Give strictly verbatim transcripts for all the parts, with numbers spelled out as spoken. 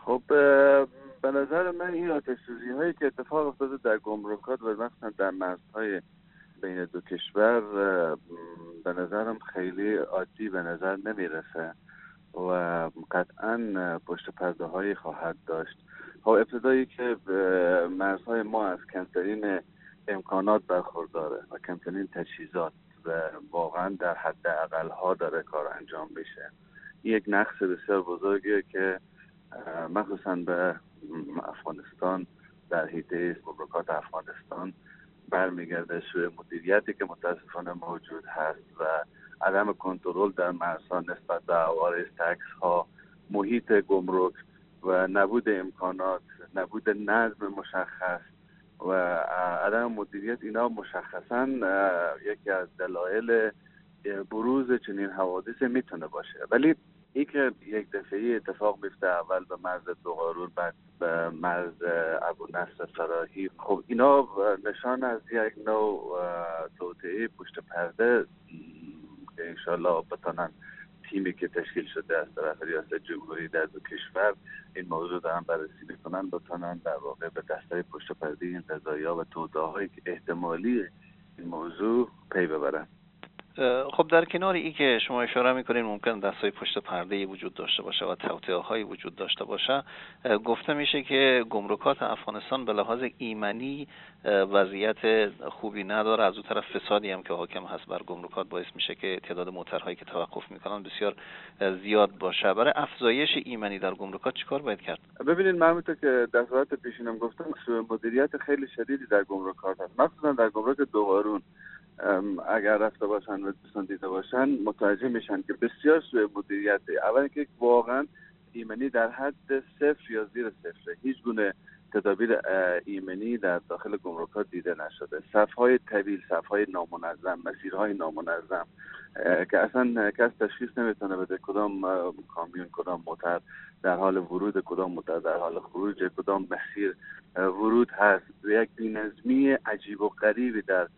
خب به نظر من این آتش‌سوزی هایی که اتفاق افتاده در گمرکات و مثلا در مرزهای بین دو کشور به نظرم خیلی عادی به نظر نمیرسه و قطعا پشت پرده هایی خواهد داشت. خب ابتدایی که مرزهای ما از کمترین امکانات برخورداره و کمترین تجهیزات و واقعا در حد اقل ها داره کار انجام میشه. یک نقص بسیار بزرگیه که مخصوصا به افغانستان در حیطه گمرکات افغانستان برمیگرده. سوء مدیریتی که متاسفانه موجود هست و عدم کنترل در مرزها نسبت به عوارض تکس ها، محیط گمرک و نبود امکانات، نبود نظم مشخص و عدم مدیریت، اینا مشخصا یکی از دلایل بروز چنین حوادث میتونه باشه. ولی این که یک دفعه اتفاق میفته، اول به مرز دوقارون بعد به مرز ابو نصر فراهی، خب اینا نشان از یک نوع توطئه پشت پرده که انشالله بتانن تیمی که تشکیل شده از طرف ریاست جمهوری در دو کشور این موضوع دارن بررسی میکنن، بتانن در واقع به دستای پشت پرده این قضایا و توطئه‌هایی که احتمالی این موضوع پی ببرن. خب در کنار این که شما اشاره میکنین ممکن دستای پشت پرده وجود داشته باشه و توطئه‌های وجود داشته باشه، گفته میشه که گمرکات افغانستان به لحاظ ایمنی وضعیت خوبی نداره. از اون طرف فسادی هم که حاکم هست بر گمرکات باعث میشه که تعداد موترهایی که توقف میکنن بسیار زیاد باشه. برای افزایش ایمنی در گمرکات چیکار باید کرد؟ ببینید، من همونطور که در صورت پیشینم گفتم سوء مدیریت خیلی شدیدی در گمرکات هست، مخصوصا در گمرک دوقارون. اگر رفته باشن و دوستان دیده باشن متوجه میشن که بسیار سوء مدیریته. اولا که واقعا ایمنی در حد صفر یا زیر صفر، هیچ گونه تدابیر ایمنی در داخل گمرکات دیده نشده. صف‌های طویل، صف‌های نامنظم، مسیرهای نامنظم که اصلا کس تشخیص نمیتونه بده کدام کامیون، کدام موتر در حال ورود، کدام موتر در حال خروج، کدام مسیر ورود هست. یک بی‌نظمی عجیب و غریبی در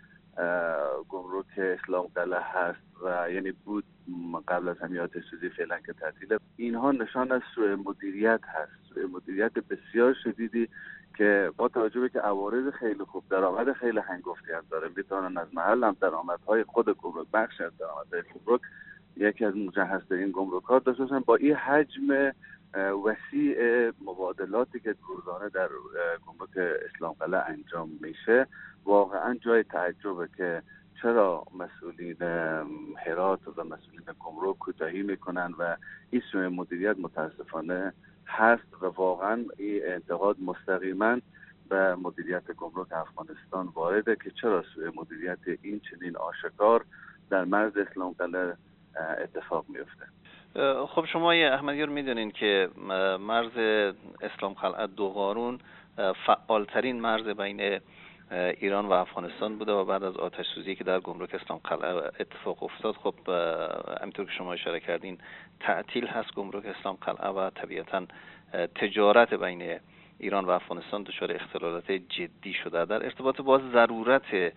گمرک اسلام قلعه هست و یعنی بود قبل از همین آتش‌سوزی فعلا که تعطیله. اینها نشان از سوء مدیریت هست، سوء مدیریت بسیار شدیدی که با توجه به که عوارض خیلی خوب، درآمد خیلی هنگفتی هم داره، میتونن از محل هم درآمدهای خود گمرک، بخش از درآمدهای گمرک، یکی از مجهزترین گمرکات داشته باشن. با این حجم وسیع مبادلاتی که روزانه در گمرک اسلام قلعه انجام میشه، واقعا جای تعجبه که چرا مسئولین هرات و مسئولین گمرک کوتاهی میکنن و این سوء مدیریت متاسفانه هست و واقعا این انتقاد مستقیما به مدیریت گمرک افغانستان وارده که چرا سوء مدیریت این چنین آشکار در مرز اسلام قلعه اتفاق میفته. خب شما احمدیار میدونین که مرز اسلام قلعه دوقارون فعالترین مرز بین ایران و افغانستان بوده و بعد از آتش سوزی که در گمرک اسلام قلعه اتفاق افتاد، خب همینطور که شما اشاره کردین تعطیل هست گمرک اسلام قلعه و طبیعتا تجارت بین ایران و افغانستان دچار اختلالات جدی شده. در ارتباط با ضرورت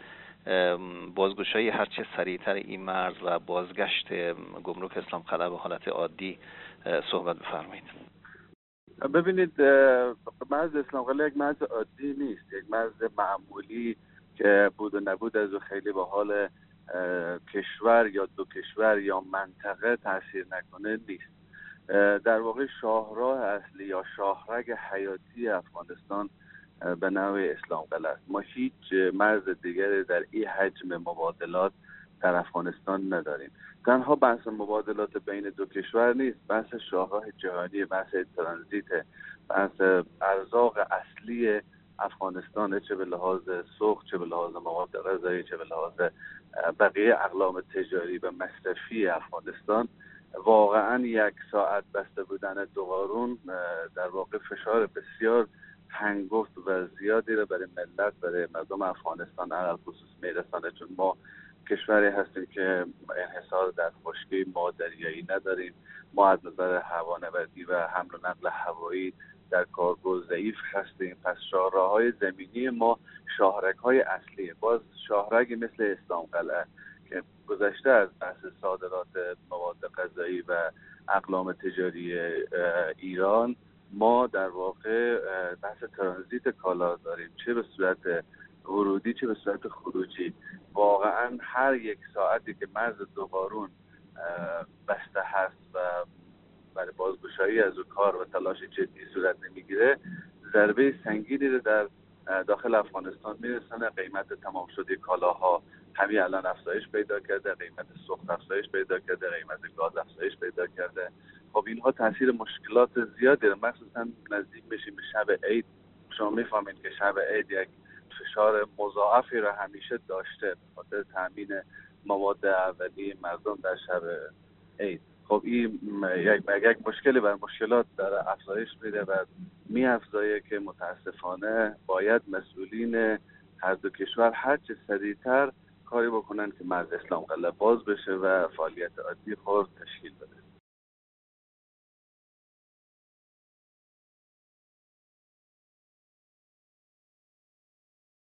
بازگشایی هرچه سریعتر این مرز و بازگشت گمرک اسلام قلعه به حالت عادی صحبت بفرمایید. ببینید، مرز اسلام قلعه یک مرز عادی نیست، یک مرز معمولی که بود و نبود از خیلی به حال کشور یا دو کشور یا منطقه تاثیر نکنه نیست. در واقع شاهراه اصلی یا شاهرگ حیاتی افغانستان به نوع اسلام قلعه است. ما هیچ مرز دیگری در این حجم مبادلات در افغانستان نداریم. تنها بحث مبادلات بین دو کشور نیست، بحث شاهراه جهانی، بحث ترانزیت، بحث ارزاق اصلی افغانستان، چه به لحاظ سوخت، چه به لحاظ مواد غذایی، چه به لحاظ بقیه اقلام تجاری و مصرفی افغانستان. واقعا یک ساعت بسته بودن دوقارون در واقع فشار بسیار هنگفت و زیادی رو برای ملت، برای مردم افغانستان علل خصوص میرسانه، چون ما کشوری هستیم که انحصار در خشکی، ما دریایی نداریم. ما از نظر هوانوردی و حمل و نقل هوایی در کارگو ضعیف هستیم. پس شاهراه‌های زمینی ما شاهرگ‌های اصلی، باز شاهرگی مثل اسلام قلعه که گذشته از بحث صادرات مواد غذایی و اقلام تجاری ایران ما در واقع بحث ترانزیت کالا داریم، چه به صورت ورودی چه به صورت خروجی. واقعا هر یک ساعتی که مرز دوقارون بسته هست و برای بازگشایی از او کار و تلاش جدی صورت نمیگیره، ضربه سنگینی رو در داخل افغانستان میرسونه. قیمت تمام شده کالاها همین الان افزایش پیدا کرده، قیمت سوخت افزایش پیدا کرده، قیمت گاز افزایش پیدا کرده. خب اینها تاثیر مشکلات زیادی داره، مخصوصا نزدیک میشیم به شب عید. شما میفهمید که شب عید یک فشار مضاعفی را همیشه داشته به خاطر تامین مواد اولیه مردم در شب عید. خب این یک یک مشکلی بر مشکلات در افزایش میده و می افزایه که متاسفانه باید مسئولین هر دو کشور هر چه سریعتر کاری بکنن که مرز اسلام قلعه باز بشه و فعالیت عادی خود تشکیل بده.